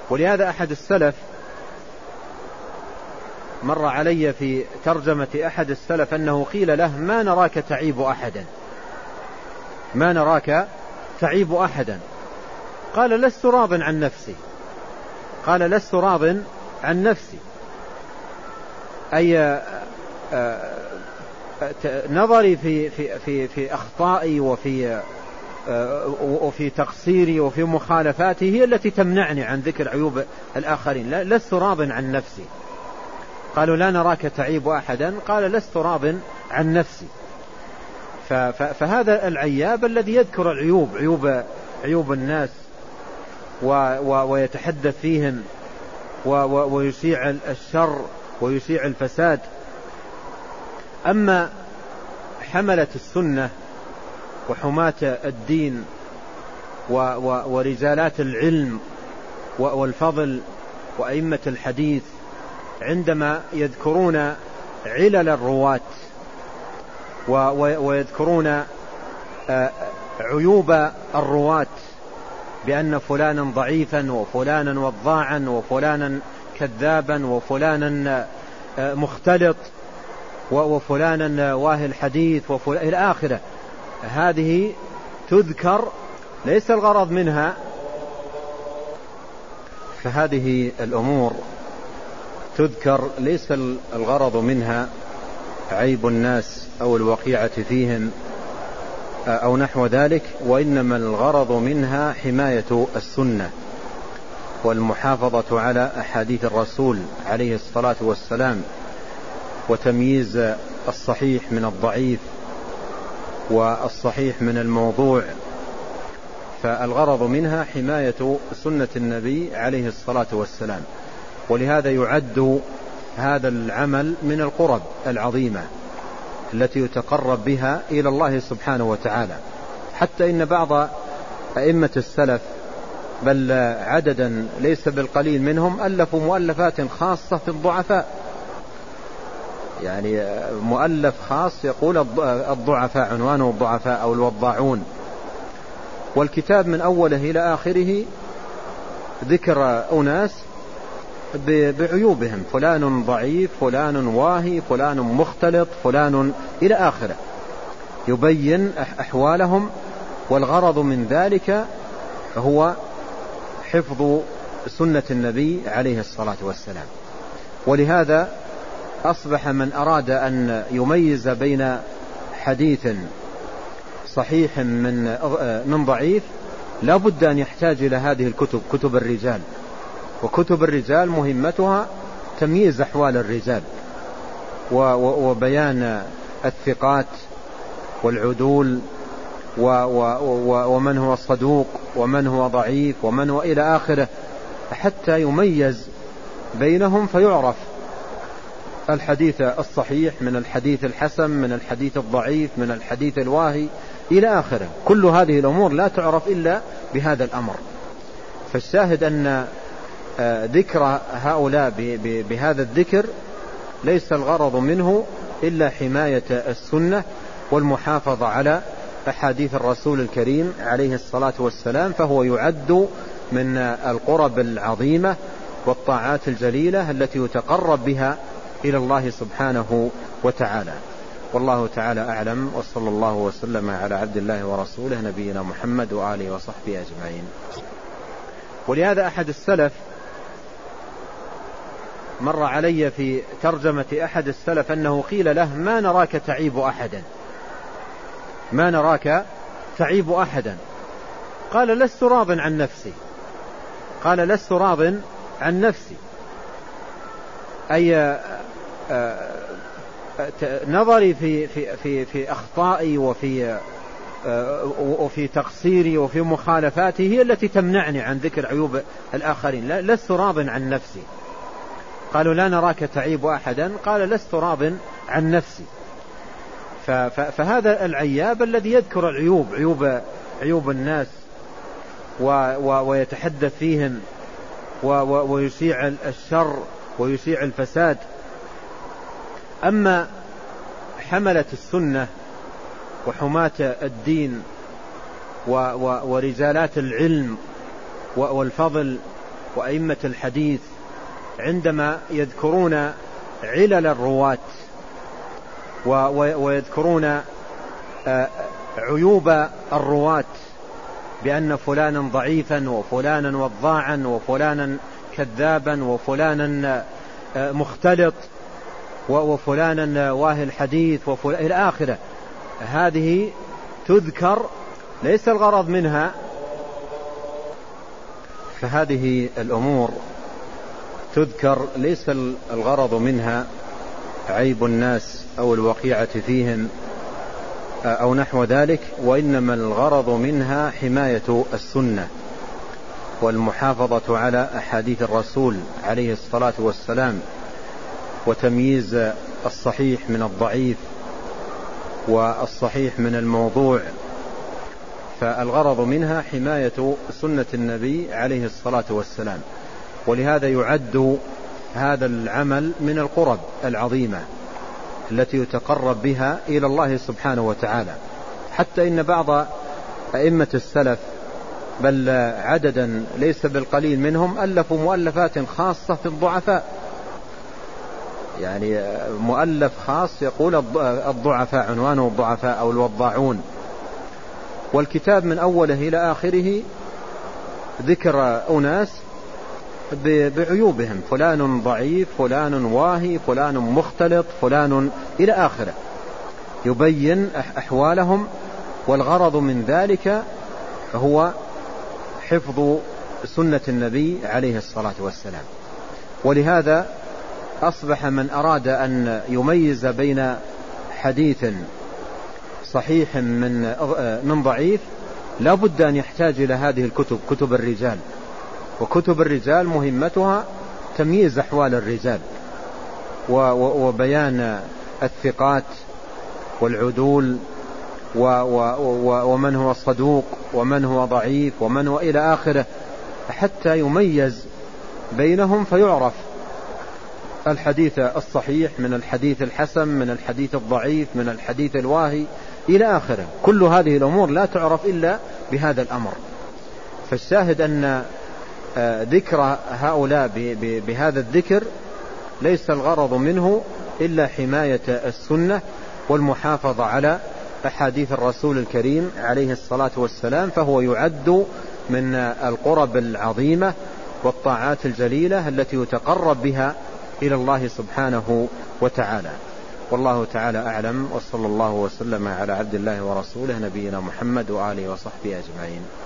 ولهذا أحد السلف مر علي في ترجمة أحد السلف أنه قيل له: ما نراك تعيب أحدا، ما نراك تعيب أحدا. قال: لست راض عن نفسي. قال: لست راض عن نفسي، أي نظري في أخطائي وفي تقصيري وفي مخالفاتي هي التي تمنعني عن ذكر عيوب الآخرين، لست راض عن نفسي. قالوا: لا نراك تعيب أحدا. قال: لست راض عن نفسي. فهذا العياب الذي يذكر عيوب الناس ويتحدث فيهم ويشيع الشر ويشيع الفساد. أما حملة السنة وحماة الدين ورجالات العلم والفضل وأئمة الحديث، عندما يذكرون علل الرواة ويذكرون عيوب الرواة بأن فلانا ضعيفا وفلانا وضاعا وفلانا كذابا وفلانا مختلط وفلانا واهي الحديث إلى آخره، هذه تذكر ليس الغرض منها، فهذه الأمور تذكر ليس الغرض منها عيب الناس أو الوقيعة فيهم أو نحو ذلك، وإنما الغرض منها حماية السنة والمحافظة على أحاديث الرسول عليه الصلاة والسلام، وتمييز الصحيح من الضعيف والصحيح من الموضوع. فالغرض منها حماية سنة النبي عليه الصلاة والسلام. ولهذا يعد هذا العمل من القرب العظيمة التي يتقرب بها إلى الله سبحانه وتعالى. حتى إن بعض أئمة السلف بل عددا ليس بالقليل منهم ألفوا مؤلفات خاصة في الضعفاء، يعني مؤلف خاص يقول الضعفاء، عنوانه الضعفاء أو الوضاعون، والكتاب من أوله إلى آخره ذكر أناس بعيوبهم، فلان ضعيف، فلان واهي، فلان مختلط، فلان إلى آخره، يبين أحوالهم. والغرض من ذلك هو حفظ سنة النبي عليه الصلاة والسلام. ولهذا أصبح من أراد أن يميز بين حديث صحيح من ضعيف لا بد أن يحتاج إلى هذه الكتب، كتب الرجال. وكتب الرجال مهمتها تمييز أحوال الرجال وبيان الثقات والعدول ومن هو صدوق ومن هو ضعيف ومن هو إلى آخره، حتى يميز بينهم فيعرف الحديث الصحيح من الحديث الحسن، من الحديث الضعيف، من الحديث الواهي إلى آخره. كل هذه الأمور لا تعرف إلا بهذا الأمر. فالشاهد أن ذكر هؤلاء بهذا الذكر ليس الغرض منه إلا حماية السنة والمحافظة على أحاديث الرسول الكريم عليه الصلاة والسلام، فهو يعد من القرب العظيمة والطاعات الجليلة التي يتقرب بها إلى الله سبحانه وتعالى. والله تعالى أعلم، وصلى الله وسلم على عبد الله ورسوله نبينا محمد وآله وصحبه أجمعين. ولهذا أحد السلف مر علي في ترجمة أحد السلف أنه قيل له: ما نراك تعيب أحدا، ما نراك تعيب أحدا. قال: لست راض عن نفسي. قال: لست راض عن نفسي، أي نظري في أخطائي وفي تقصيري وفي مخالفاتي هي التي تمنعني عن ذكر عيوب الآخرين، لست راض عن نفسي. قالوا: لا نراك تعيب أحدا. قال: لست راض عن نفسي. فهذا العياب الذي يذكر عيوب الناس ويتحدث فيهم ويشيع الشر ويشيع الفساد. أما حملة السنة وحماة الدين ورجالات العلم والفضل وأئمة الحديث عندما يذكرون علل الرواة ويذكرون عيوب الرواة بأن فلانا ضعيفا وفلانا وضاعا وفلانا كذابا وفلانا مختلط وفلانا واهي الحديث إلى آخره، هذه تذكر ليس الغرض منها، فهذه الأمور تذكر ليس الغرض منها عيب الناس أو الوقيعة فيهم أو نحو ذلك، وإنما الغرض منها حماية السنة والمحافظة على أحاديث الرسول عليه الصلاة والسلام، وتمييز الصحيح من الضعيف والصحيح من الموضوع. فالغرض منها حماية سنة النبي عليه الصلاة والسلام، ولهذا يعد هذا العمل من القرب العظيمة التي يتقرب بها إلى الله سبحانه وتعالى. حتى إن بعض أئمة السلف بل عددا ليس بالقليل منهم ألفوا مؤلفات خاصة في الضعفاء، يعني مؤلف خاص يقول الضعفاء، عنوانه الضعفاء أو الوضاعون، والكتاب من أوله إلى آخره ذكر أناس بعيوبهم، فلان ضعيف، فلان واهي، فلان مختلط، فلان إلى آخره، يبين أحوالهم، والغرض من ذلك هو حفظ سنة النبي عليه الصلاة والسلام. ولهذا أصبح من أراد أن يميز بين حديث صحيح من ضعيف لا بد أن يحتاج إلى هذه الكتب، كتب الرجال. وكتب الرجال مهمتها تمييز أحوال الرجال وبيان الثقات والعدول ومن هو صدوق ومن هو ضعيف ومن هو إلى آخره، حتى يميز بينهم فيعرف الحديث الصحيح من الحديث الحسن، من الحديث الضعيف، من الحديث الواهي إلى آخره. كل هذه الأمور لا تعرف إلا بهذا الأمر. فالشاهد أن ذكر هؤلاء بهذا الذكر ليس الغرض منه إلا حماية السنة والمحافظة على أحاديث الرسول الكريم عليه الصلاة والسلام، فهو يعد من القرب العظيمة والطاعات الجليلة التي يتقرب بها إلى الله سبحانه وتعالى. والله تعالى أعلم، وصلى الله وسلم على عبد الله ورسوله نبينا محمد وآله وصحبه أجمعين.